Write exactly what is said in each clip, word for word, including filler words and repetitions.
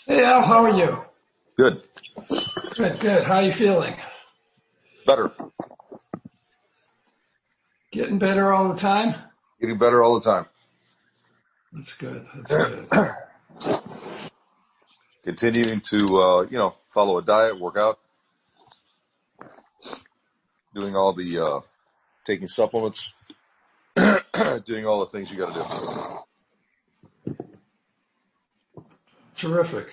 Hey Al, how are you? Good. Good, good. How are you feeling? Better. Getting better all the time? Getting better all the time. That's good. That's good. Continuing to, uh, you know, follow a diet, work out, doing all the, uh, taking supplements, doing all the things you got to do. Terrific.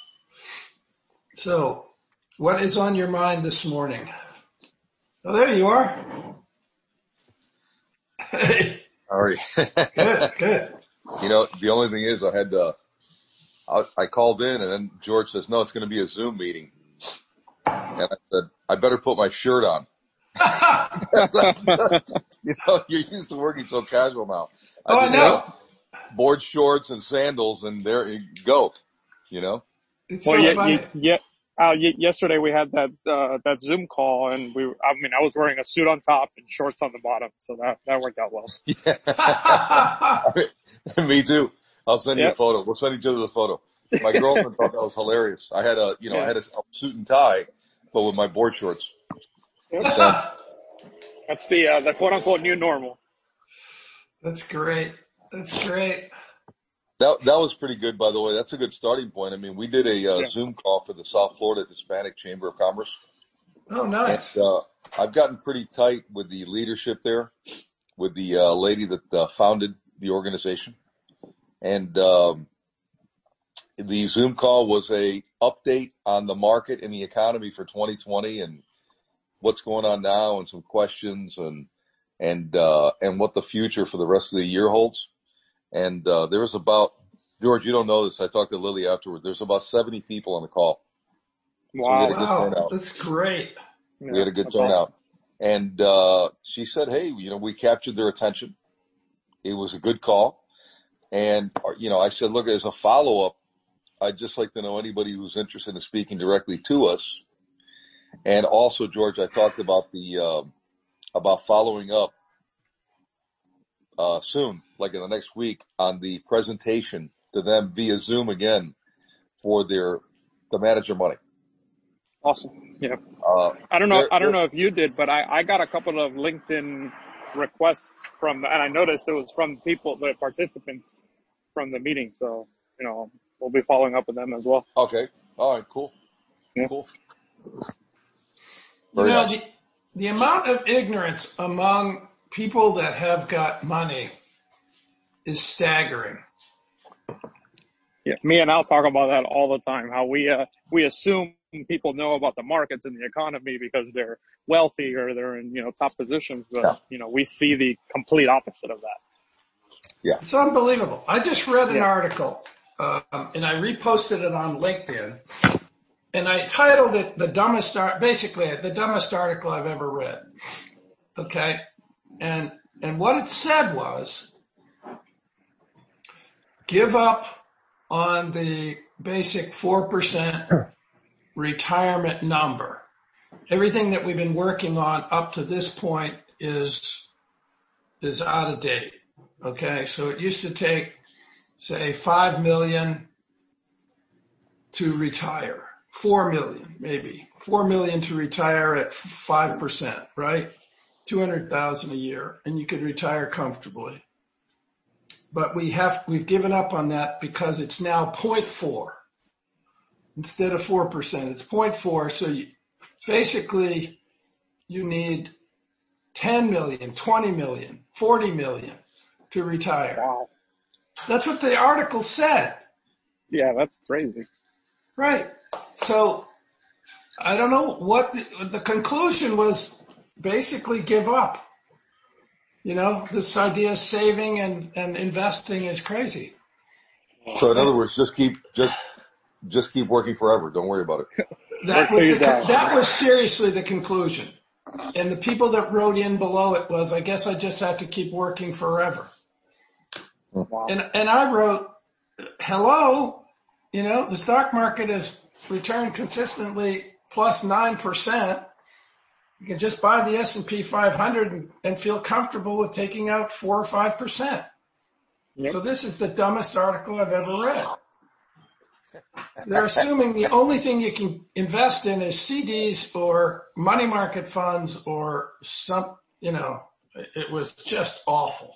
So, what is on your mind this morning? Oh, there you are. Hey. All right. Good, good. You know, the only thing is I had to, I, I called in and then George says, no, it's going to be a Zoom meeting. And I said, I better put my shirt on. You know, you're used to working so casual now. I Oh, I just know. have board shorts and sandals and there you go, you know? It's Well, so yeah, funny. yeah, uh, y- yesterday we had that, uh, that Zoom call and we, I mean, I was wearing a suit on top and shorts on the bottom. So that, that worked out well. Yeah. Me too. I'll send you a Yep. photo. We'll send each other the photo. My girlfriend thought that was hilarious. I had a, you know, I Yeah. had a suit and tie, but with my board shorts. Yep. Makes sense. That's the, uh, the quote unquote new normal. That's great. That's great. That, that was pretty good, by the way. That's a good starting point. I mean, we did a uh, Yeah. Zoom call for the South Florida Hispanic Chamber of Commerce. Oh, And, nice. uh, I've gotten pretty tight with the leadership there, with the, uh, lady that uh, founded the organization. And, um, the Zoom call was a update on the market and the economy for twenty twenty and what's going on now and some questions and, and, uh, and what the future for the rest of the year holds. And, uh, there was about, George, you don't know this. I talked to Lily afterward. There's about seventy people on the call. So we had a Wow. good Wow, turnout. that's great. We Yeah. had a good That's awesome. turnout. And, uh, she said, hey, you know, we captured their attention. It was a good call. And, you know, I said, look, as a follow up, I'd just like to know anybody who's interested in speaking directly to us. And also, George, I talked about the, um, about following up, uh, soon, like in the next week on the presentation to them via Zoom again for their, to manage their money. Awesome. Yeah. Uh, I don't know, they're, I don't they're, know if you did, but I, I got a couple of LinkedIn requests from, and I noticed it was from people, the participants from the meeting. So, you know, we'll be following up with them as well. okay. All right. Cool. Yeah. Cool. You Very know, nice. the, the amount of ignorance among people that have got money is staggering. Yeah, me and Al talk about that all the time. How we uh, we assume people know about the markets and the economy because they're wealthy or they're in you know top positions, but Yeah. you know we see the complete opposite of that. Yeah. It's unbelievable. I just read an Yeah, article, um, and I reposted it on LinkedIn, and I titled it "The Dumbest Art," basically the dumbest article I've ever read. Okay, and and what it said was, give up on the basic four percent retirement number. Everything that we've been working on up to this point is is out of date. Okay, so it used to take, say, five million to retire, four million maybe, four million to retire at five percent, right? two hundred thousand a year, and you could retire comfortably. But we have we've given up on that because it's now zero point four instead of four percent. It's zero point four, so you, basically you need ten million, twenty million, forty million to retire. wow. That's what the article said. Yeah, that's crazy. Right. So I don't know what the, the conclusion was. Basically give up. You know, this idea of saving and, and investing is crazy. So in other That, words, just keep, just, just keep working forever. Don't worry about it. that Work till was you the, die. that was seriously the conclusion. And the people that wrote in below it was, I guess I just have to keep working forever. Wow. And, and I wrote, hello, you know, the stock market has returned consistently plus nine percent. You can just buy the S and P five hundred and, and feel comfortable with taking out four or five percent. Yep. So this is the dumbest article I've ever read. They're assuming the only thing you can invest in is C Ds or money market funds or some, you know, it was just awful.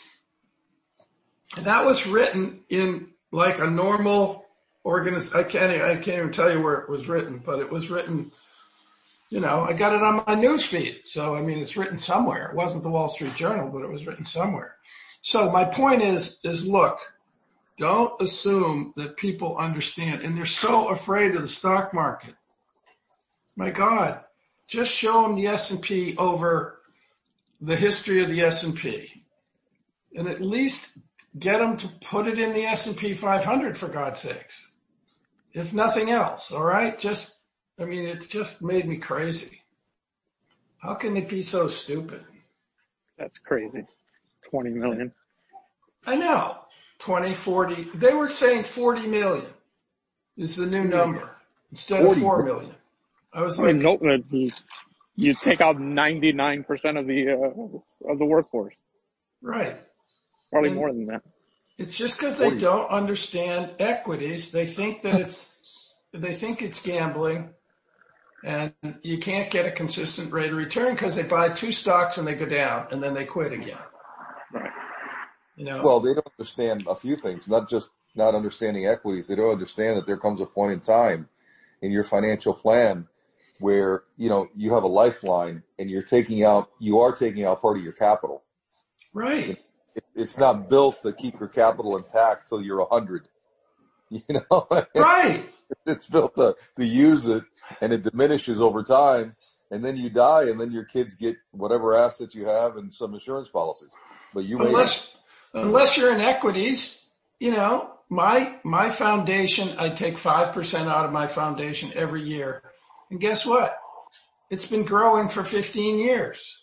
And that was written in like a normal organiz- I can't, I can't even tell you where it was written, but it was written, you know, I got it on my news feed. So, I mean, it's written somewhere. It wasn't the Wall Street Journal, but it was written somewhere. So my point is, is look, don't assume that people understand. And they're so afraid of the stock market. My God, just show them the S and P over the history of the S and P. And at least get them to put it in the S and P five hundred, for God's sakes. If nothing else, all right? Just, I mean, it just made me crazy. How can they be so stupid? That's crazy. twenty million. I know. twenty, forty. They were saying forty million is the new number instead of four million. I was I like, mean, no, uh, you, you take out ninety-nine percent of the, uh, of the workforce. right. Probably And more than that. it's just because they don't understand equities. They think that it's, they think it's gambling, and you can't get a consistent rate of return because they buy two stocks and they go down and then they quit again. Right. You know? Well, they don't understand a few things, not just not understanding equities. They don't understand that there comes a point in time in your financial plan where, you know, you have a lifeline and you're taking out, you are taking out part of your capital. Right. It, it's not built to keep your capital intact till you're a hundred, you know, Right. it's built to, to use it, and it diminishes over time. And then you die, and then your kids get whatever assets you have and some insurance policies. But you made Unless, unless you're in equities, you know, my, my foundation, I take five percent out of my foundation every year. And guess what? It's been growing for fifteen years.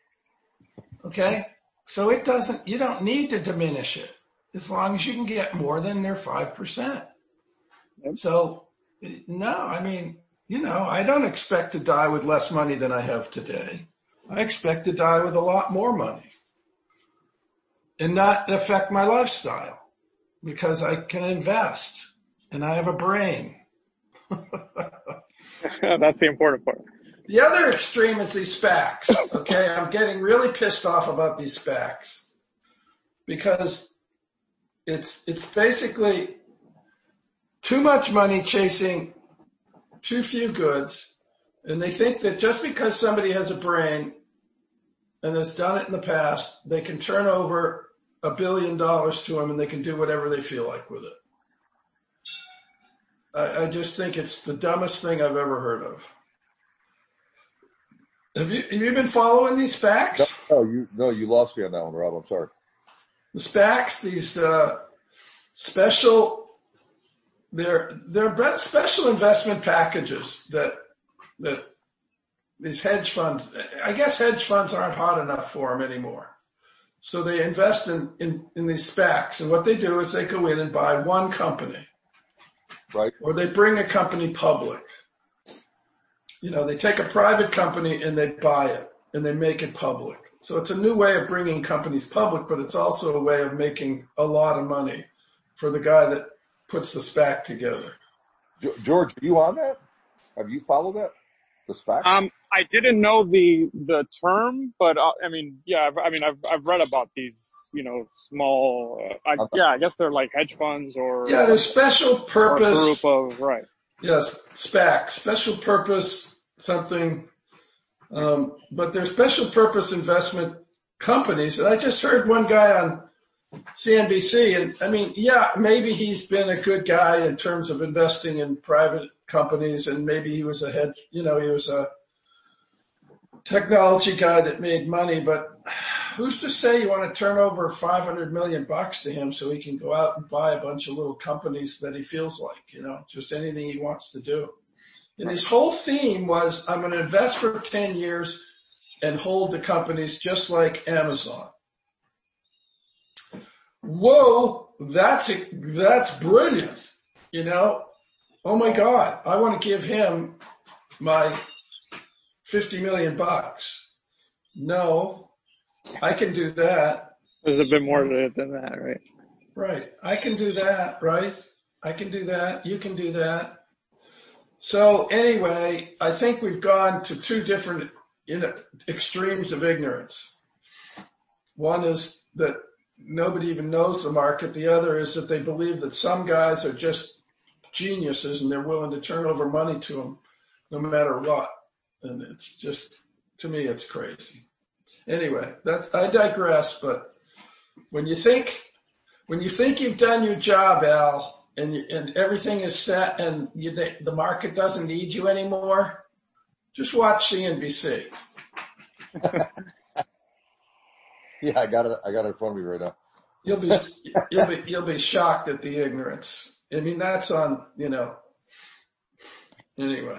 Okay. So it doesn't, you don't need to diminish it as long as you can get more than their five percent. Yep. So no, I mean, you know, I don't expect to die with less money than I have today. I expect to die with a lot more money and not affect my lifestyle because I can invest and I have a brain. That's the important part. The other extreme is these SPACs. Okay. I'm getting really pissed off about these SPACs because it's, it's basically too much money chasing too few goods. And they think that just because somebody has a brain and has done it in the past, they can turn over a billion dollars to them and they can do whatever they feel like with it. I, I just think it's the dumbest thing I've ever heard of. Have you, have you been following these SPACs? No, no, you, no, you lost me on that one, Rob. I'm sorry. The SPACs, these, uh, special, they're, they're special investment packages that, that these hedge funds, I guess hedge funds aren't hot enough for them anymore. So they invest in, in, in these SPACs, and what they do is they go in and buy one company. Right. Or they bring a company public. You know, they take a private company and they buy it and they make it public. So it's a new way of bringing companies public, but it's also a way of making a lot of money for the guy that puts the SPAC together. George, are you on that? Have you followed that? The SPAC? Um, I didn't know the, the term, but uh, I mean, yeah, I've, I mean, I've, I've read about these, you know, small, uh, I, yeah, I guess they're like hedge funds or. Yeah, they're special purpose. Or a group of, right. Yes, SPAC, special purpose something. Um, but they're special purpose investment companies. And I just heard one guy on C N B C, and I mean, yeah, maybe he's been a good guy in terms of investing in private companies, and maybe he was a hedge, you know, he was a technology guy that made money, but who's to say you want to turn over five hundred million bucks to him so he can go out and buy a bunch of little companies that he feels like, you know, just anything he wants to do. And his whole theme was, I'm going to invest for ten years and hold the companies just like Amazon. Whoa, that's, a, that's brilliant. You know, oh my God, I want to give him my fifty million bucks. No, I can do that. There's a bit more to it than that, right? Right. I can do that, right? I can do that. You can do that. So anyway, I think we've gone to two different you know, extremes of ignorance. One is that nobody even knows the market. The other is that they believe that some guys are just geniuses and they're willing to turn over money to them no matter what. And it's just, to me, it's crazy. Anyway, that's, I digress, but when you think, when you think you've done your job, Al, and you, and everything is set and you, the, the market doesn't need you anymore, just watch C N B C. Yeah, I got it. I got it in front of me right now. You'll be, you'll be, you'll be shocked at the ignorance. I mean, that's on, you know, anyway.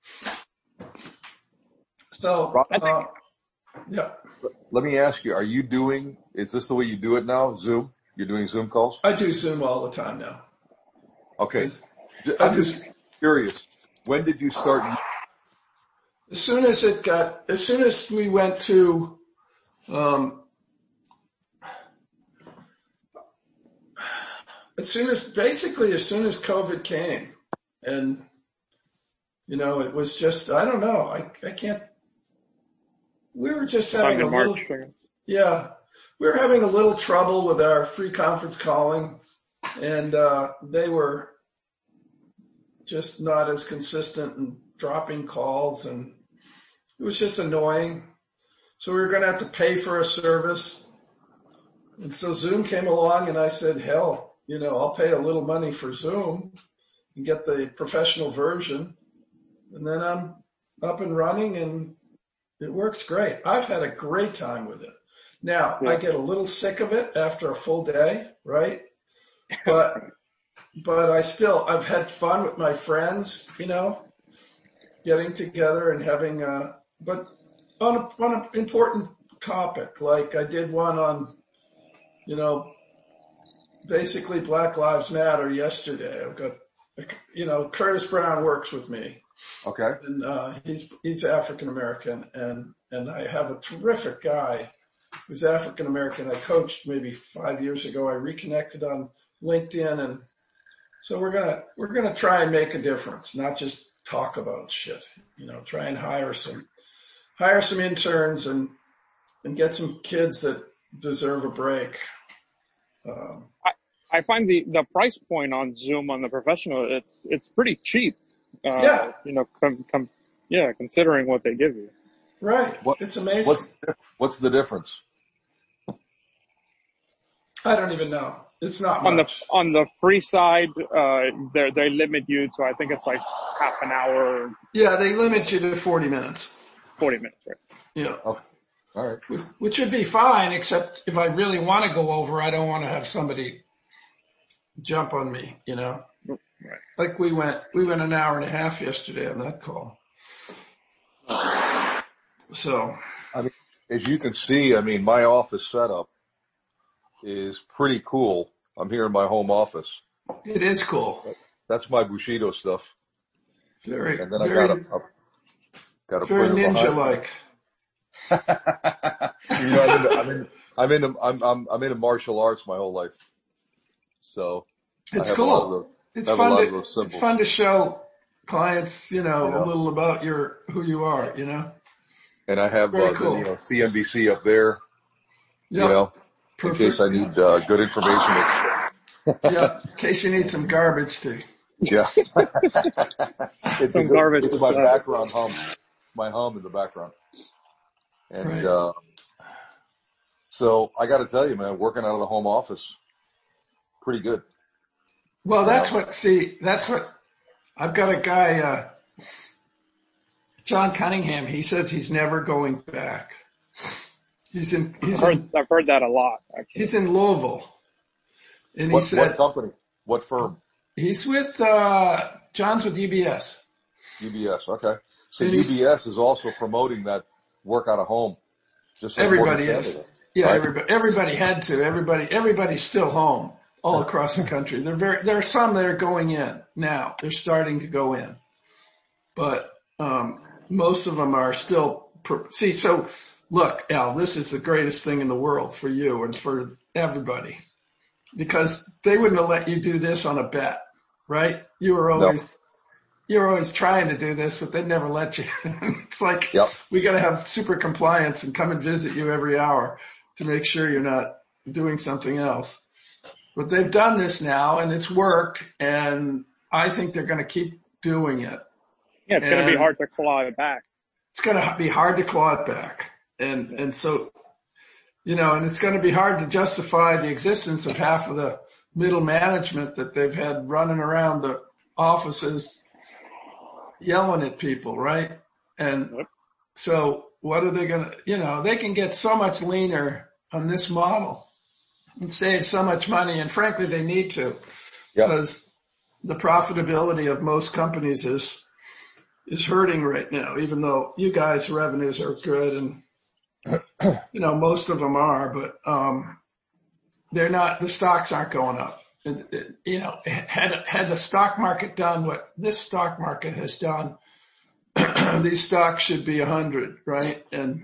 So, uh, yeah. Let me ask you, are you doing, is this the way you do it now? Zoom? You're doing Zoom calls? I do Zoom all the time now. Okay. I I'm just curious. When did you start? As soon as it got, as soon as we went to, um, as soon as, basically as soon as COVID came and, you know, it was just, I don't know, I, I can't, we were just having a little, yeah, we were having a little trouble with our free conference calling and, uh, they were just not as consistent and dropping calls and it was just annoying. So we were going to have to pay for a service. And so Zoom came along and I said, hell, you know, I'll pay a little money for Zoom and get the professional version. And then I'm up and running and it works great. I've had a great time with it. Now, yeah. I get a little sick of it after a full day, right? But, but I still, I've had fun with my friends, you know, getting together and having a, but on a, on an important topic, like I did one on, you know, basically Black Lives Matter yesterday. I've got, you know, Curtis Brown works with me. Okay. And, uh, he's, he's African American and, and I have a terrific guy who's African American. I coached maybe five years ago. I reconnected on LinkedIn and so we're going to, we're going to try and make a difference, not just talk about shit, you know, try and hire some, hire some interns and, and get some kids that deserve a break. Um, I, I find the, the price point on Zoom on the professional, it's, it's pretty cheap. Uh, yeah. You know, com, com, yeah, considering what they give you. Right. What, it's amazing. What's, what's the difference? I don't even know. It's not on much. the on the free side. Uh, they they limit you to I think it's like half an hour. Yeah, they limit you to forty minutes. Forty minutes, right? Yeah. Okay. All right. Which, which would be fine, except if I really want to go over, I don't want to have somebody jump on me. You know. Right. Like we went, we went an hour and a half yesterday on that call. So. I mean, as you can see, I mean, my office setup is pretty cool. I'm here in my home office. It is cool. That's my Bushido stuff. Very, and then very, I got a, a got a very ninja-like. You know, I'm into, I'm in, I'm into, I'm, I'm, I'm into martial arts my whole life. So it's cool. Those, it's fun to, it's fun to show clients, you know, you know, a little about your, who you are, you know. And I have, uh, cool. the, you know, C N B C up there, yep. you know. Perfect. In case I need uh, good information. Yeah, in case you need some garbage too. Yeah. It's some good, garbage. It's my background hum. My hum in the background. And right. uh so I got to tell you, man, working out of the home office, pretty good. Well, that's what, see, that's what, I've got a guy, uh John Cunningham, he says he's never going back. He's in, he's I've heard, in, I've heard that a lot, actually. He's in Louisville. And what, he said, what company? What firm? He's with, uh, John's with U B S. U B S, okay. So U B S is also promoting that work out of home. Just like everybody is. Yeah, right? everybody, everybody had to. Everybody, everybody's still home all across the country. There are very, there are some that are going in now. They're starting to go in. But, um, most of them are still, see, so, look, Al, this is the greatest thing in the world for you and for everybody because they wouldn't have let you do this on a bet. right? You were No. always, you were always trying to do this, but they never let you. It's like, Yep. we got to have super compliance and come and visit you every hour to make sure you're not doing something else. But they've done this now and it's worked, and I think they're going to keep doing it. Yeah, it's going to be hard to claw it back. It's going to be hard to claw it back. And, and so, you know, and it's going to be hard to justify the existence of half of the middle management that they've had running around the offices yelling at people, right? And Yep. so what are they going to, you know, they can get so much leaner on this model and save so much money. And frankly, they need to, Yep. because the profitability of most companies is, is hurting right now, even though you guys' revenues are good and, you know, most of them are, but, um, they're not, the stocks aren't going up. It, it, you know, had, had the stock market done what this stock market has done, these stocks should be a hundred, right? And,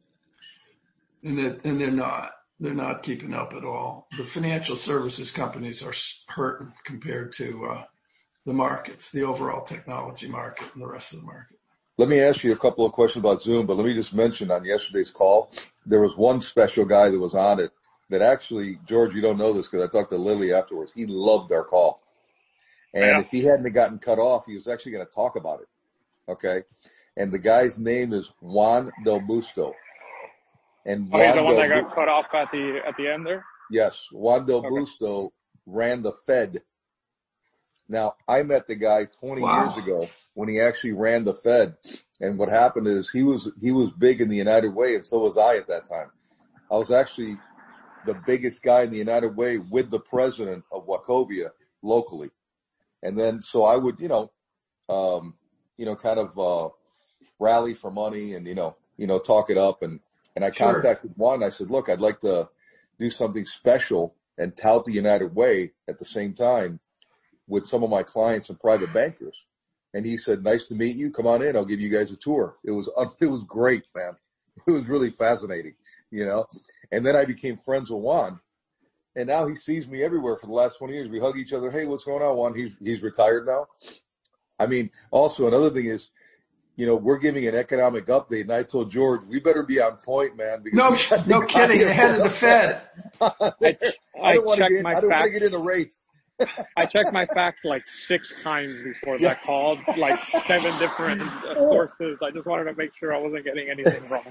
and, it, and they're not, they're not keeping up at all. The financial services companies are hurting compared to, uh, the markets, the overall technology market and the rest of the market. Let me ask you a couple of questions about Zoom, but let me just mention on yesterday's call, there was one special guy that was on it that actually, George, you don't know this because I talked to Lily afterwards. He loved our call. And Yeah. if he hadn't gotten cut off, he was actually going to talk about it. Okay. And the guy's name is Juan Del Busto. And Oh, he's Juan the one Del that Bu- got cut off at the at the end there? Yes, Juan Del Okay. Busto ran the Fed. Now, I met the guy twenty Wow. years ago when he actually ran the Fed. And what happened is he was, he was big in the United Way, and so was I at that time. I was actually the biggest guy in the United Way with the president of Wachovia locally. And then, so I would, you know, um, you know, kind of, uh, rally for money and, you know, you know, talk it up. And, and I Sure. contacted Juan. I said, look, I'd like to do something special and tout the United Way at the same time with some of my clients and private bankers. And he said, nice to meet you. Come on in. I'll give you guys a tour. It was, it was great, man. It was really fascinating, you know, and then I became friends with Juan, and now he sees me everywhere for the last twenty years. We hug each other. Hey, what's going on, Juan? He's, he's retired now. I mean, also another thing is, you know, we're giving an economic update, and I told George, we better be on point, man. Because No, we got no the kidding. guy The head of the Fed. I, I I don't want to checked get, my I don't want to facts. get in a race. I checked my facts like six times before Yeah. that call, like seven different uh, sources. I just wanted to make sure I wasn't getting anything wrong.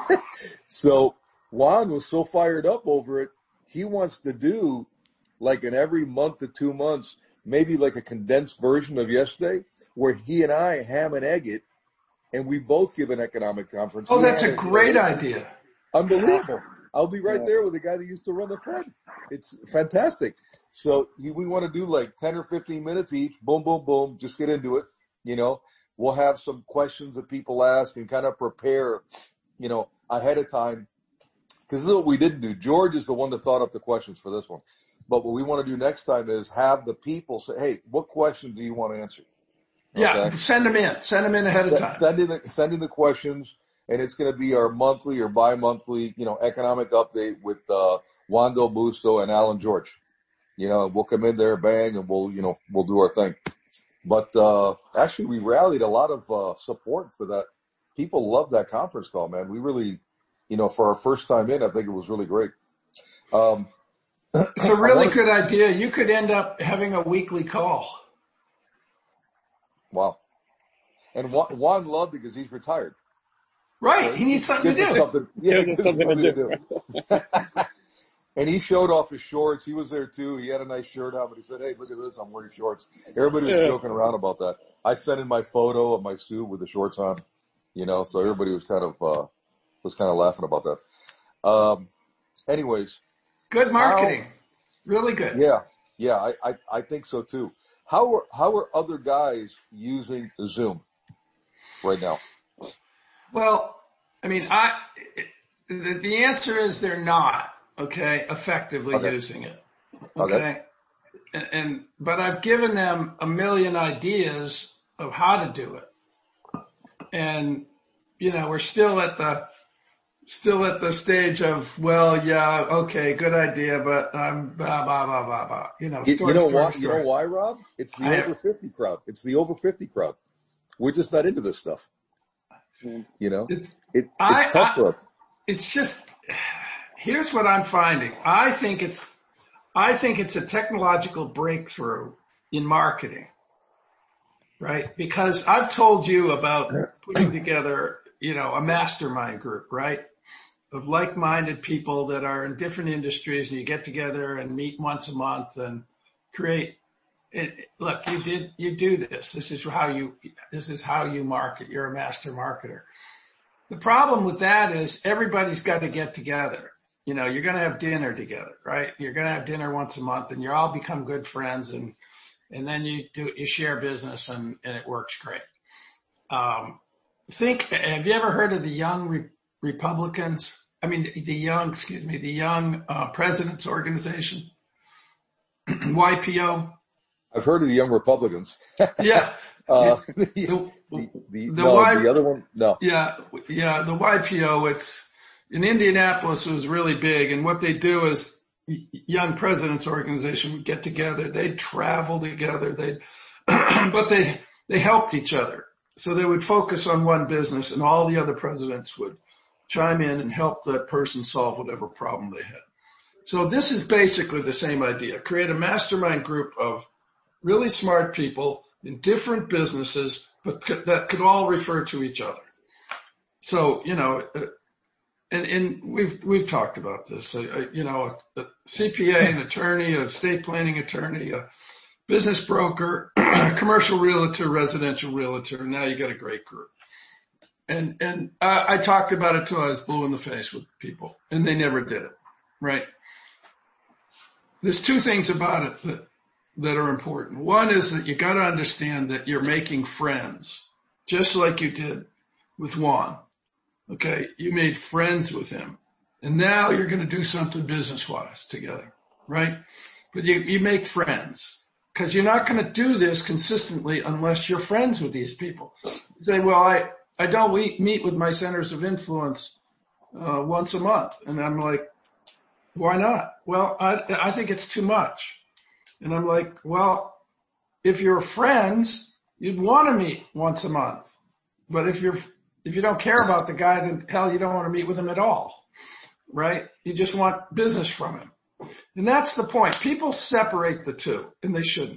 So Juan was so fired up over it. He wants to do like in every month to two months, maybe like a condensed version of yesterday where he and I ham and egg it and we both give an economic conference. Oh, He that's a had it, great idea. unbelievable. I'll be right Yeah. there with the guy that used to run the Fed. It's fantastic. So he, we want to do like ten or fifteen minutes each. Boom, boom, boom. Just get into it. You know, we'll have some questions that people ask and kind of prepare, you know, ahead of time. Because this is what we didn't do. George is the one that thought up the questions for this one. But what we want to do next time is have the people say, hey, what questions do you want to answer? Yeah, Okay. send them in. Send them in ahead of time. Send in the, send in the questions, and it's going to be our monthly or bi-monthly, you know, economic update with uh, Juan Del Busto and Alan George. You know, we'll come in there, bang, and we'll, you know, we'll do our thing. But uh, actually, we rallied a lot of uh, support for that. People loved that conference call, man. We really, you know, for our first time in, I think it was really great. Um, It's a really good idea. You could end up having a weekly call. Wow. And Juan, Juan loved it because he's retired. Right. He needs something to Gives us do. something, yeah, Gives us gives us something to something to do. And he showed off his shorts. He was there too. He had a nice shirt on, but he said, hey, look at this. I'm wearing shorts. Everybody was Yeah. joking around about that. I sent in my photo of my suit with the shorts on, you know, so everybody was kind of, uh, was kind of laughing about that. Um, anyways. Good marketing. How, really good. Yeah. Yeah. I, I, I think so too. How are, how are other guys using Zoom right now? Well, I mean, I, the, the answer is they're not, okay, effectively okay. using it. Okay. okay. And, and, but I've given them a million ideas of how to do it. And, you know, we're still at the, still at the stage of, well, yeah, okay, good idea, but I'm blah, blah, blah, blah, blah. You know, You, you story, know story, why? You know story. why, Rob? It's the I over fifty crowd. It's the over fifty crowd. We're just not into this stuff. Mm. You know, it's, it it's I, tough I, for us. it's just, here's what I'm finding. I think it's, I think it's a technological breakthrough in marketing, right? Because I've told you about putting together, you know, a mastermind group, right? Of like-minded people that are in different industries, and you get together and meet once a month and create it. Look, you did, you do this. This is how you, this is how you market. You're a master marketer. The problem with that is everybody's got to get together. You know, you're going to have dinner together, right? You're going to have dinner once a month, and you all become good friends, and and then you do you share business, and and it works great. Um, think, have you ever heard of the Young Re- Republicans? I mean, the young, excuse me, the Young uh, Presidents Organization, Y P O. I've heard of the Young Republicans. Yeah. uh, the, the, the, the, the no, Y, the other one, no. yeah, yeah, the Y P O, it's in Indianapolis, it was really big. And what they do is Young Presidents Organization would get together. They'd travel together. They'd, but they, they helped each other. So they would focus on one business, and all the other presidents would chime in and help that person solve whatever problem they had. So this is basically the same idea. Create a mastermind group of really smart people in different businesses, but could, that could all refer to each other. So, you know, uh, and, and we've, we've talked about this, uh, you know, a, a C P A, an attorney, a estate planning attorney, a business broker, commercial realtor, residential realtor. Now you got a great group. And, and I, I talked about it till I was blue in the face with people, and they never did it, right? There's two things about it that, that are important. One is that you got to understand that you're making friends, just like you did with Juan. Okay, you made friends with him, and now you're going to do something business-wise together, right? But you, you make friends, because you're not going to do this consistently unless you're friends with these people. You say, well, I, I don't meet with my centers of influence uh, once a month. And I'm like, why not? Well, I, I think it's too much. And I'm like, well, if you're friends, you'd want to meet once a month. But if you're, if you don't care about the guy, then hell, you don't want to meet with him at all, right? You just want business from him. And that's the point. People separate the two, and they shouldn't.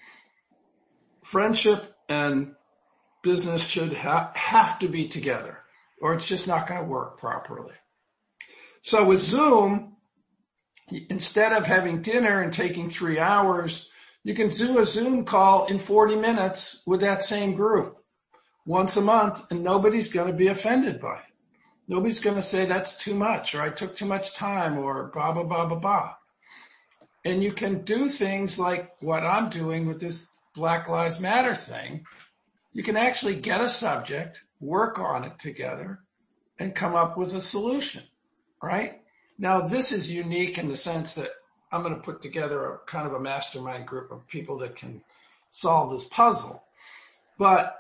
Friendship and business should ha- have to be together, or it's just not going to work properly. So with Zoom, instead of having dinner and taking three hours, you can do a Zoom call in forty minutes with that same group once a month, and nobody's going to be offended by it. Nobody's going to say that's too much, or I took too much time, or blah, blah, blah, blah, blah. And you can do things like what I'm doing with this Black Lives Matter thing. You can actually get a subject, work on it together, and come up with a solution, right? Now, this is unique in the sense that I'm going to put together a kind of a mastermind group of people that can solve this puzzle. But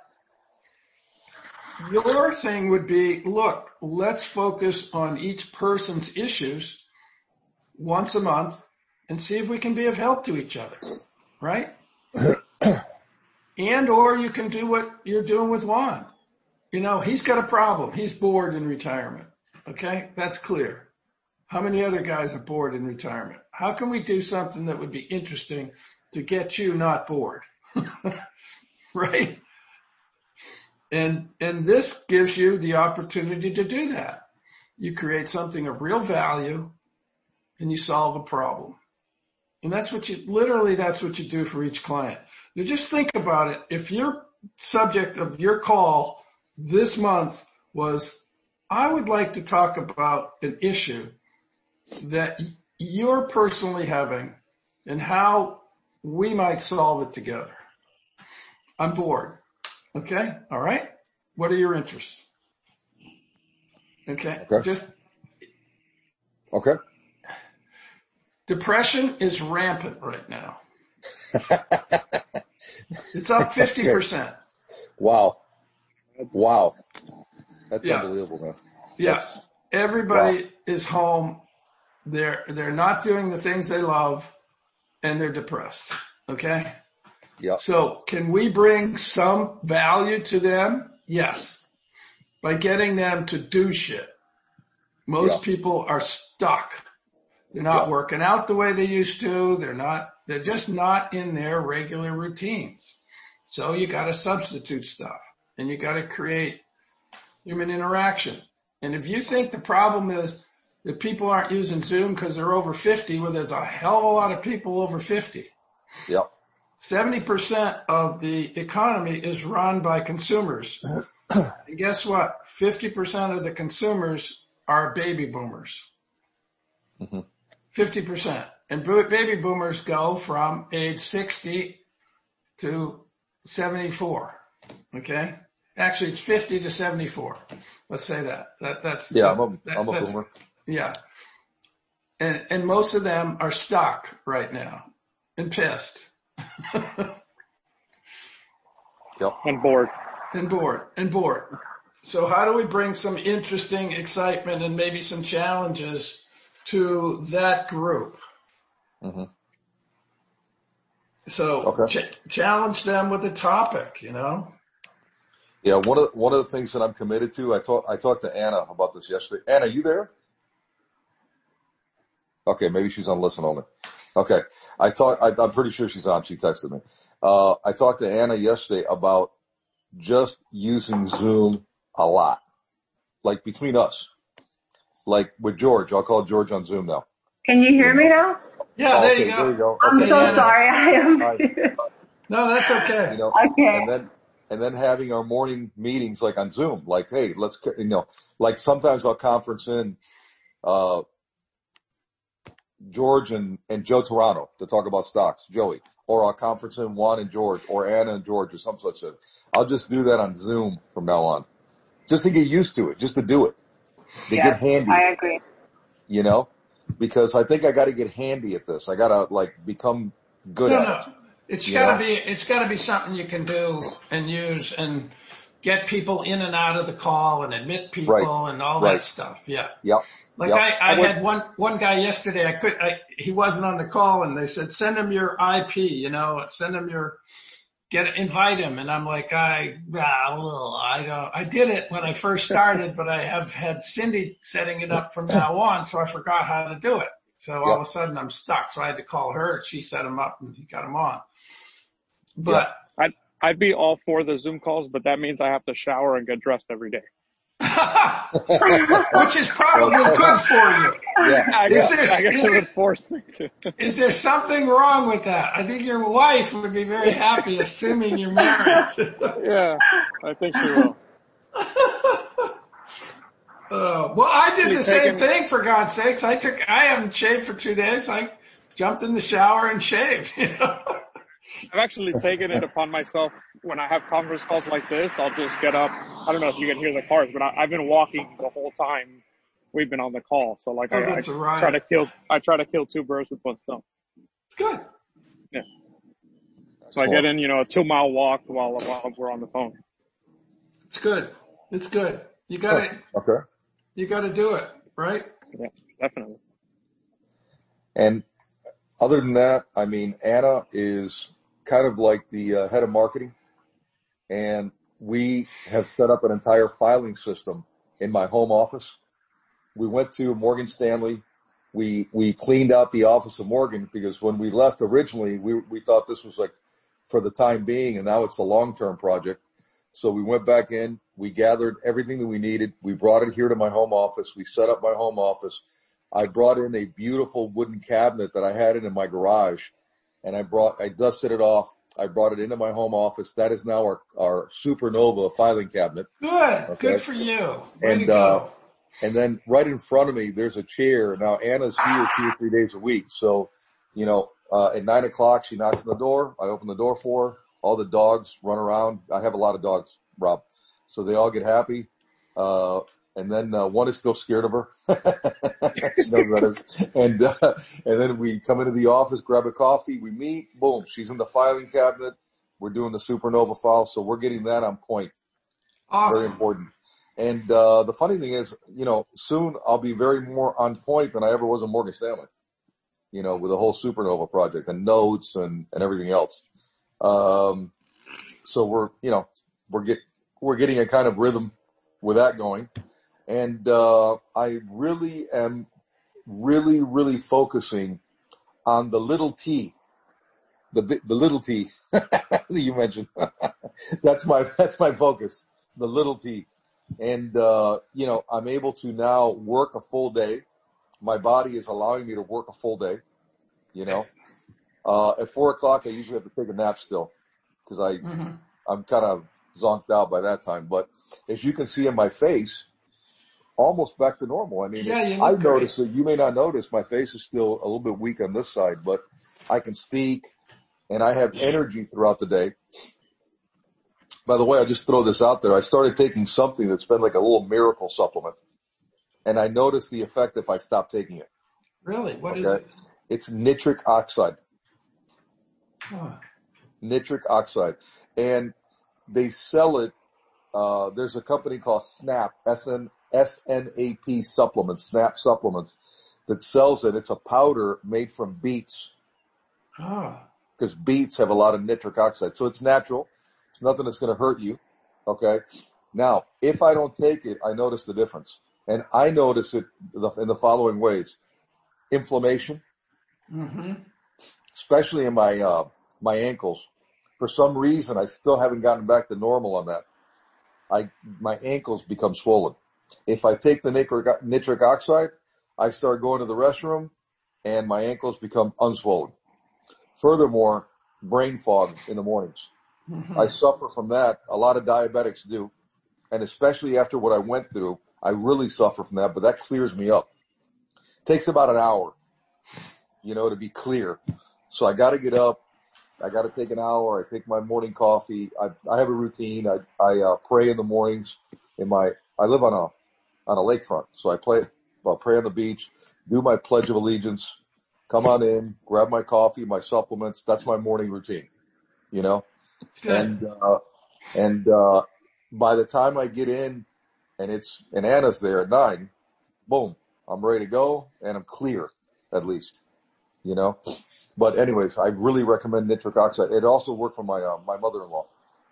your thing would be, look, let's focus on each person's issues once a month and see if we can be of help to each other, right? And or you can do what you're doing with Juan. You know, he's got a problem. He's bored in retirement. Okay, that's clear. How many other guys are bored in retirement? How can we do something that would be interesting to get you not bored? Right? And, and this gives you the opportunity to do that. You create something of real value and you solve a problem. And that's what you, literally that's what you do for each client. You just think about it. If your subject of your call this month was, I would like to talk about an issue that you're personally having and how we might solve it together. I'm bored. Okay. All right. What are your interests? Okay. Okay. Just Okay. Depression is rampant right now. It's up fifty percent. Wow. Wow. That's Yeah. unbelievable, man. Yeah. That's... everybody wow. is home. They're, they're not doing the things they love and they're depressed. Okay. Yeah. So can we bring some value to them? Yes. By getting them to do shit. Most yeah. people are stuck. They're not yeah. working out the way they used to. They're not, they're just not in their regular routines. So you got to substitute stuff and you got to create human interaction. And if you think the problem is that people aren't using Zoom because they're over fifty, well, there's a hell of a lot of people over fifty. Yep. seventy percent of the economy is run by consumers. And guess what? fifty percent of the consumers are baby boomers. Mm-hmm. fifty percent. And baby boomers go from age sixty to seventy-four. Okay? Actually, it's fifty to seventy-four. Let's say that. That that's yeah. That, I'm a, that, I'm a boomer. Yeah. And and most of them are stuck right now and pissed. Yep. And bored. And bored. And bored. So how do we bring some interesting excitement and maybe some challenges to that group? Mm-hmm. So okay. ch- challenge them with a topic, you know? Yeah, one of the, one of the things that I'm committed to, I talked I talked to Anna about this yesterday. Anna, you there? Okay, maybe she's on listen only. Okay, I talked. I, I'm pretty sure she's on. She texted me. Uh, I talked to Anna yesterday about just using Zoom a lot, like between us, like with George. I'll call George on Zoom now. Can you hear me now? Yeah, oh, there, okay, you there you go. I'm okay, so Anna. sorry. I am. No, that's okay. You know, okay. And then and then having our morning meetings like on Zoom, like, hey, let's, you know, like sometimes I'll conference in uh, George and, and Joe Toronto to talk about stocks, Joey, or I'll conference in Juan and George, or Anna and George, or some such thing. I'll just do that on Zoom from now on, just to get used to it, just to do it, to yeah, get handy. I agree. You know, because I think I got to get handy at this. I got to like become good no, at no. it. It's got to be, it's got to be something you can do and use and get people in and out of the call and admit people right. and all right. that stuff. Yeah. Yep. Like yep. I, I had one, one guy yesterday, I could, I, he wasn't on the call and they said, send him your I P, you know, send him your, get, invite him. And I'm like, I, ah, I don't, I did it when I first started, but I have had Cindy setting it up from now on. So I forgot how to do it. So all yep. of a sudden I'm stuck. So I had to call her. She set him up and he got him on. But I'd, I'd be all for the Zoom calls, but that means I have to shower and get dressed every day. Which is probably good for you. Yeah, I guess, is there, I guess is it would there, force me to. Is there something wrong with that? I think your wife would be very happy, assuming you're married. Yeah, I think she will. Uh, well, I did You're the same taking... thing, for God's sakes. I took, I haven't shaved for two days. I jumped in the shower and shaved, you know. I've actually taken it upon myself when I have conference calls like this. I'll just get up. I don't know if you can hear the cars, but I, I've been walking the whole time we've been on the call. So like oh, I, I right. try to kill, I try to kill two birds with one stone. It's good. Yeah. So I get in, you know, a two mile walk while, while we're on the phone. It's good. It's good. You gotta, okay. You gotta do it, right? Yeah, definitely. And other than that, I mean, Anna is kind of like the uh, head of marketing, and we have set up an entire filing system in my home office. We went to Morgan Stanley. We we cleaned out the office of Morgan because when we left originally, we we thought this was like for the time being, and now it's the long-term project. So we went back in. We gathered everything that we needed. We brought it here to my home office. We set up my home office. I brought in a beautiful wooden cabinet that I had in my garage, and I brought, I dusted it off. I brought it into my home office. That is now our, our Supernova filing cabinet. Good. Okay. Good for you. Way and, to go. uh, and then right in front of me, there's a chair. Now Anna's here two or three days a week. So, you know, uh, at nine o'clock, she knocks on the door. I open the door for her. All the dogs run around. I have a lot of dogs, Rob. So they all get happy. Uh, and then, uh, one is still scared of her. She knows that is. And, uh, and then we come into the office, grab a coffee, we meet, boom, she's in the filing cabinet. We're doing the Supernova file. So we're getting that on point. Awesome. Very important. And uh, the funny thing is, you know, soon I'll be very more on point than I ever was in Morgan Stanley, you know, with the whole Supernova project and notes and, and everything else. Um, so we're, you know, we're get, we're getting a kind of rhythm with that going. And, uh, I really am really, really focusing on the little T, the, the little T that you mentioned. That's my, that's my focus, the little T. And, uh, you know, I'm able to now work a full day. My body is allowing me to work a full day, you know. Uh, at four o'clock, I usually have to take a nap still because I, mm-hmm. I'm kind of zonked out by that time. But as you can see in my face, almost back to normal. I mean, yeah, I notice that you may not notice my face is still a little bit weak on this side, but I can speak and I have energy throughout the day. By the way, I just throw this out there. I started taking something that's been like a little miracle supplement, and I noticed the effect if I stop taking it. Really? What okay? is it? It's nitric oxide. Huh. Nitric oxide. And they sell it. Uh, there's a company called Snap, S N, S N A P Supplements, Snap Supplements, that sells it. It's a powder made from beets. Oh. Because beets have a lot of nitric oxide. So it's natural. It's nothing that's going to hurt you. Okay. Now, if I don't take it, I notice the difference. And I notice it in the following ways. Inflammation. Mm-hmm. Especially in my, uh, my ankles. For some reason, I still haven't gotten back to normal on that. I, my ankles become swollen. If I take the nitric, nitric oxide, I start going to the restroom and my ankles become unswollen. Furthermore, brain fog in the mornings. Mm-hmm. I suffer from that. A lot of diabetics do. And especially after what I went through, I really suffer from that, but that clears me up. It takes about an hour, you know, to be clear. So I got to get up. I got to take an hour. I take my morning coffee. I, I have a routine. I, I uh, pray in the mornings. In my, I live on a, on a lakefront. So I play, well, pray on the beach, do my Pledge of Allegiance, come on in, grab my coffee, my supplements. That's my morning routine, you know? Good. And, uh, and, uh, by the time I get in and it's, and Anna's there at nine, boom, I'm ready to go and I'm clear at least, you know? But anyways, I really recommend nitric oxide. It also worked for my, uh, my mother-in-law.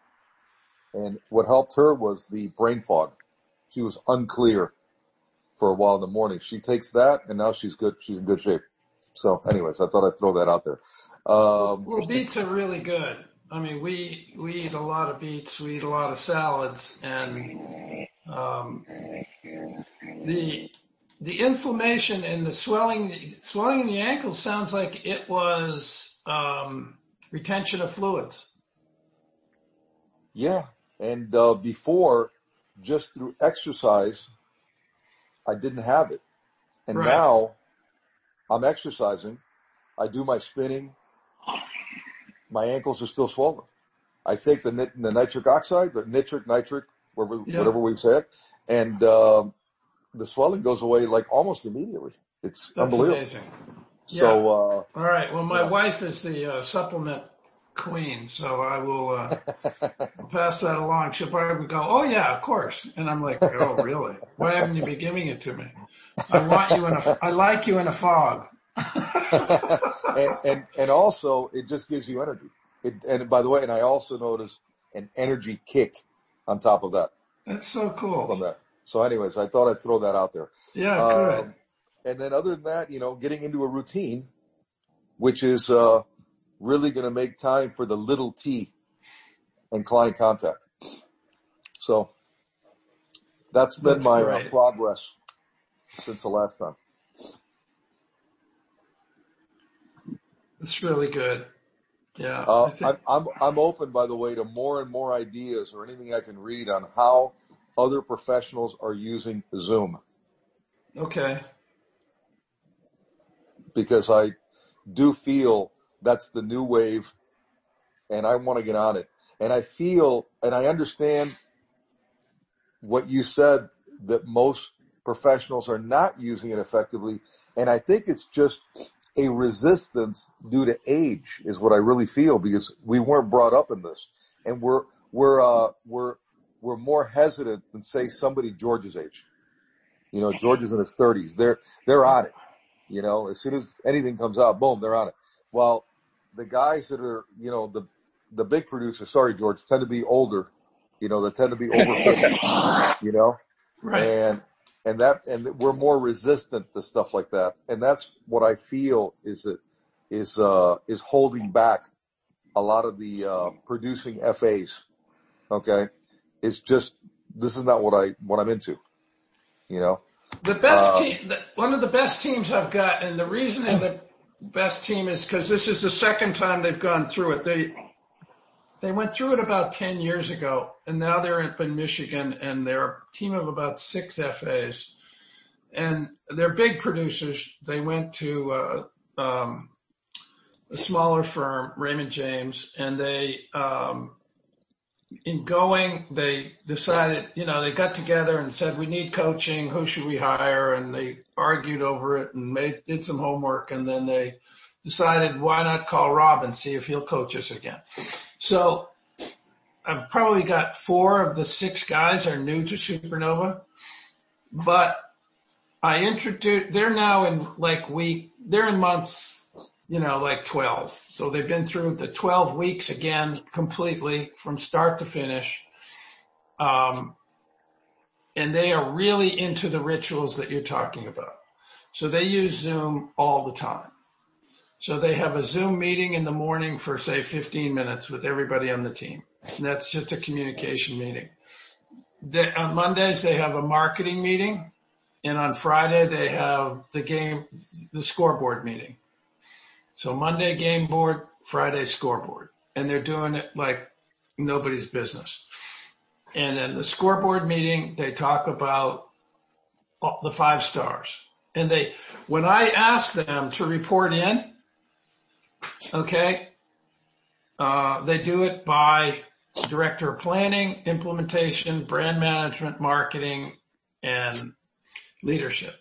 And what helped her was the brain fog. She was unclear for a while in the morning. She takes that and now she's good. She's in good shape. So anyways, I thought I'd throw that out there. Um, well, beets are really good. I mean, we, we eat a lot of beets, we eat a lot of salads, and, um, the, the inflammation and the swelling, swelling in the ankles sounds like it was, um, retention of fluids. Yeah. And, uh, before, just through exercise, I didn't have it. And right. now I'm exercising. I do my spinning. My ankles are still swollen. I take the, nit- the nitric oxide, the nitric, nitric, whatever, yeah. whatever we've said, and um, the swelling goes away like almost immediately. It's That's unbelievable. Amazing. So, yeah. uh, all right. Well, my yeah. wife is the uh, supplement queen, so I will uh, pass that along. She'll probably go, "Oh yeah, of course," and I'm like, "Oh really? Why haven't you been giving it to me? I want you in a, I like you in a fog." and, and, and also it just gives you energy. It, and by the way, and I also notice an energy kick on top of that. That's so cool. From that. So anyways, I thought I'd throw that out there. Yeah, good. Um, and then other than that, you know, getting into a routine, which is, uh, really going to make time for the little T and client contact. So that's been That's my uh, progress since the last time. It's really good. Yeah. Uh, I think... I'm, I'm, I'm open, by the way, to more and more ideas or anything I can read on how other professionals are using Zoom. Okay. Because I do feel that's the new wave and I want to get on it. And I feel, and I understand what you said, that most professionals are not using it effectively. And I think it's just a resistance due to age is what I really feel, because we weren't brought up in this, and we're, we're, uh, we're, were more hesitant than, say, somebody George's age. You know, George is in his thirties. They're, they're on it. You know, as soon as anything comes out, boom, they're on it. While the guys that are, you know, the, the big producers, sorry, George, tend to be older. You know, they tend to be over fifty, you know, Right. and, and that, and we're more resistant to stuff like that. And that's what I feel is that, is, uh, is holding back a lot of the, uh, producing F As. Okay. It's just, this is not what I, what I'm into, you know. The best Uh, team, the, one of the best teams I've got, and the reason is the best team is because this is the second time they've gone through it. They they went through it about ten years ago, and now they're up in Michigan, and they're a team of about six F As, and they're big producers. They went to uh, um, a smaller firm, Raymond James, and they um, in going, they decided, you know, they got together and said, we need coaching. Who should we hire? And they argued over it and made, did some homework. And then they decided, why not call Rob and see if he'll coach us again? So I've probably got four of the six guys are new to Supernova, but I introduced, they're now in like week, they're in months, you know, like twelve. So they've been through the twelve weeks again, completely from start to finish. Um, and they are really into the rituals that you're talking about. So they use Zoom all the time. So they have a Zoom meeting in the morning for say fifteen minutes with everybody on the team. And that's just a communication meeting. They, on Mondays, they have a marketing meeting. And on Friday, they have the game, the scoreboard meeting. So Monday game board, Friday scoreboard. And they're doing it like nobody's business. And then the scoreboard meeting, they talk about the five stars. And they, when I ask them to report in, okay, uh, they do it by director of planning, implementation, brand management, marketing, and leadership.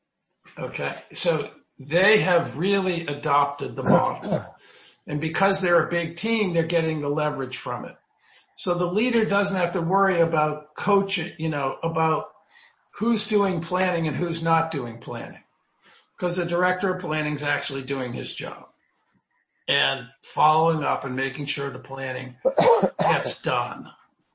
Okay. So they have really adopted the model. And because they're a big team, they're getting the leverage from it. So the leader doesn't have to worry about coaching, you know, about who's doing planning and who's not doing planning. Because the director of planning is actually doing his job and following up and making sure the planning gets done.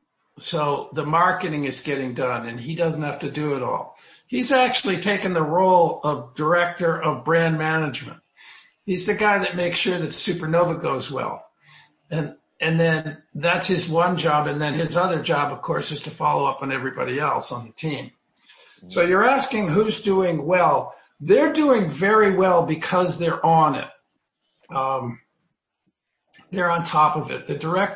So the marketing is getting done and he doesn't have to do it all. He's actually taken the role of director of brand management. He's the guy that makes sure that Supernova goes well. And, and then that's his one job. And then his other job, of course, is to follow up on everybody else on the team. So you're asking who's doing well. They're doing very well because they're on it. Um, they're on top of it. The direct,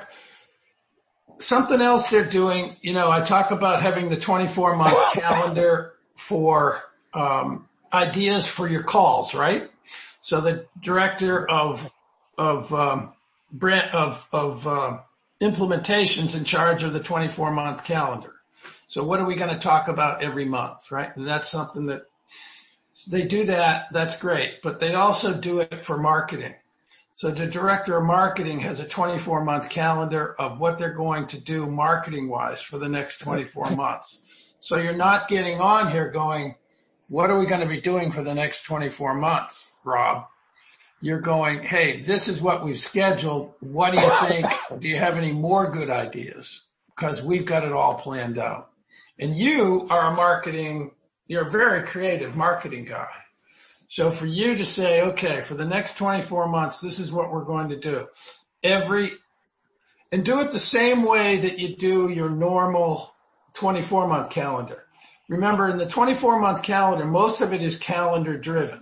something else they're doing, you know, I talk about having the twenty-four month calendar for um, ideas for your calls, right? So the director of of um, brand, of of uh, implementations in charge of the twenty-four month calendar. So what are we going to talk about every month, right? And that's something that they do that. That's great, but they also do it for marketing. So the director of marketing has a twenty-four month calendar of what they're going to do marketing wise for the next twenty-four months. So you're not getting on here going, what are we going to be doing for the next twenty-four months, Rob? You're going, hey, this is what we've scheduled. What do you think? Do you have any more good ideas? Because we've got it all planned out. And you are a marketing, you're a very creative marketing guy. So for you to say, okay, for the next twenty-four months, this is what we're going to do. Every, and do it the same way that you do your normal twenty-four month calendar. Remember, in the twenty-four month calendar, most of it is calendar driven,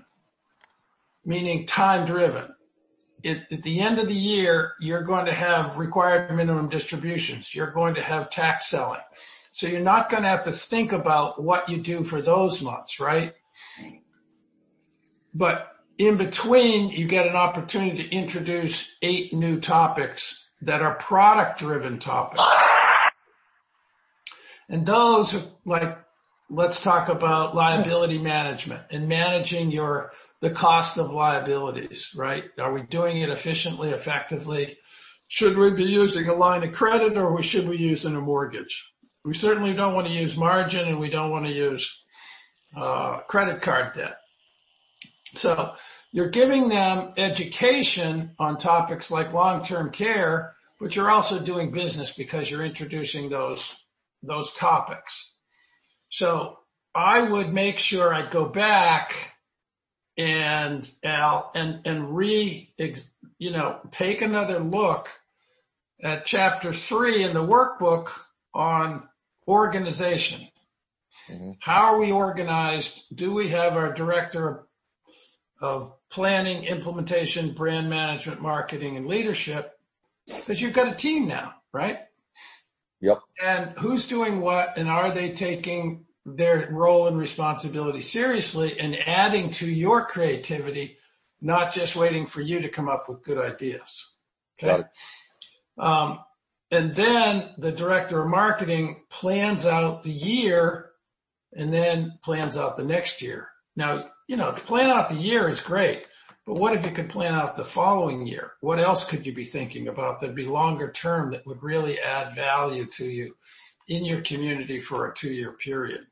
meaning time driven. It, at the end of the year, you're going to have required minimum distributions. You're going to have tax selling. So you're not going to have to think about what you do for those months, right? But in between, you get an opportunity to introduce eight new topics that are product driven topics. And those are like, let's talk about liability management and managing your, the cost of liabilities, right? Are we doing it efficiently, effectively? Should we be using a line of credit or should we use in a mortgage? We certainly don't want to use margin, and we don't want to use uh, credit card debt. So you're giving them education on topics like long-term care, but you're also doing business because you're introducing those those topics. So I would make sure I go back and Al and and re you know take another look at chapter three in the workbook on organization. Mm-hmm. How are we organized? Do we have our director of planning, implementation, brand management, marketing, and leadership? Because you've got a team now, right? Yep. And who's doing what, and are they taking their role and responsibility seriously and adding to your creativity, not just waiting for you to come up with good ideas? Okay. Got it. Um, and then the director of marketing plans out the year and then plans out the next year. Now, you know, to plan out the year is great, but what if you could plan out the following year? What else could you be thinking about that'd be longer term that would really add value to you in your community for a two-year period?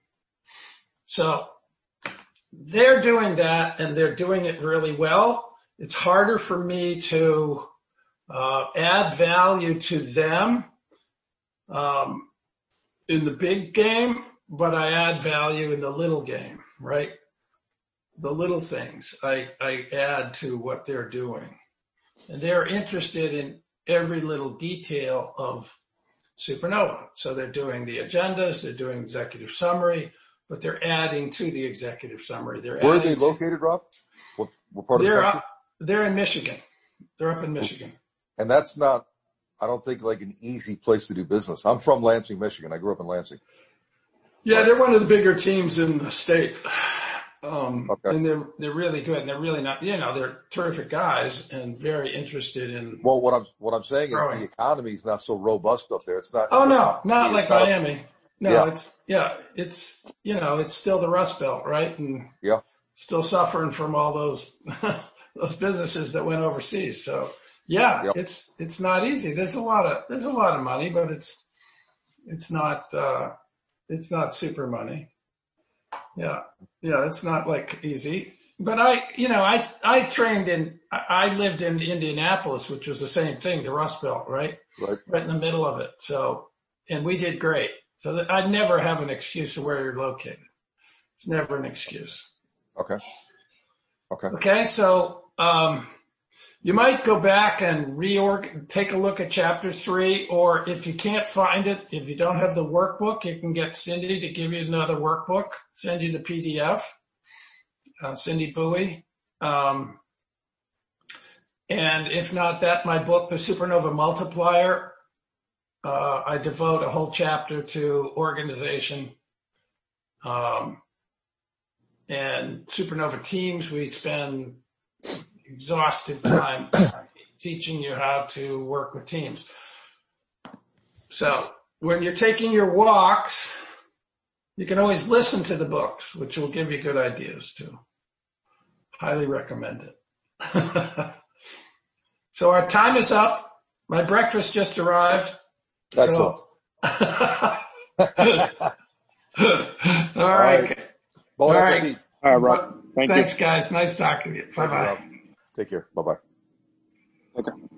So they're doing that, and they're doing it really well. It's harder for me to uh, add value to them um, in the big game, but I add value in the little game, right? The little things I, I add to what they're doing. And they're interested in every little detail of Supernova. So they're doing the agendas, they're doing executive summary, but they're adding to the executive summary. They're Where are they to, located, Rob? What, what part of they're the country? Up, they're in Michigan. They're up in Michigan. And that's not, I don't think, like an easy place to do business. I'm from Lansing, Michigan. I grew up in Lansing. Yeah, they're one of the bigger teams in the state. Um, okay. And they're, they're really good. And they're really not, you know, they're terrific guys and very interested in. Well, what I'm, what I'm saying growing. is the economy is not so robust up there. It's not. Oh, it's no, not, not it's like not Miami. A, no, yeah. it's, yeah, it's, you know, it's still the Rust Belt, right? And yeah. still suffering from all those, those businesses that went overseas. So yeah, yep. it's, it's not easy. There's a lot of, there's a lot of money, but it's, it's not, uh, it's not super money. Yeah. Yeah. It's not like easy, but I, you know, I, I trained in, I lived in Indianapolis, which was the same thing, the Rust Belt, right? Right. Right in the middle of it. So, and we did great. So that I never have an excuse of where you're located. It's never an excuse. Okay. Okay. Okay. So, um, you might go back and reorg, take a look at chapter three, or if you can't find it, if you don't have the workbook, you can get Cindy to give you another workbook, send you the P D F, uh, Cindy Bowie. Um, and if not that, my book, The Supernova Multiplier, uh, I devote a whole chapter to organization. Um, and Supernova teams, we spend exhaustive time teaching you how to work with teams. So when you're taking your walks, you can always listen to the books, which will give you good ideas too. Highly recommend it. So our time is up. My breakfast just arrived. Excellent. So All right. All right. Bon appetit. All right, Rob. Thank Thanks, you. guys. Nice talking to you. Bye-bye. Take care. Bye-bye. Okay.